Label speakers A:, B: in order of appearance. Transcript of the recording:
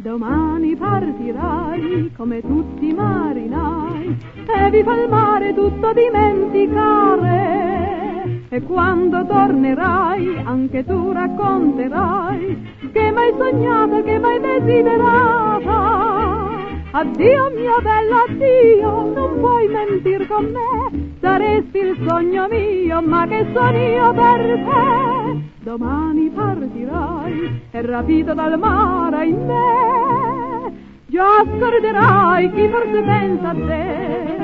A: Domani partirai come tutti i marinai e viva il mare tutto dimenticare, e quando tornerai anche tu racconterai che m'hai sognata, che m'hai desiderata. Addio mia bella, addio, non puoi mentir con me, saresti il sogno mio, ma che sono io per te. Domani partirai e rapito dal mare in me, già scorderai chi forse pensa a te.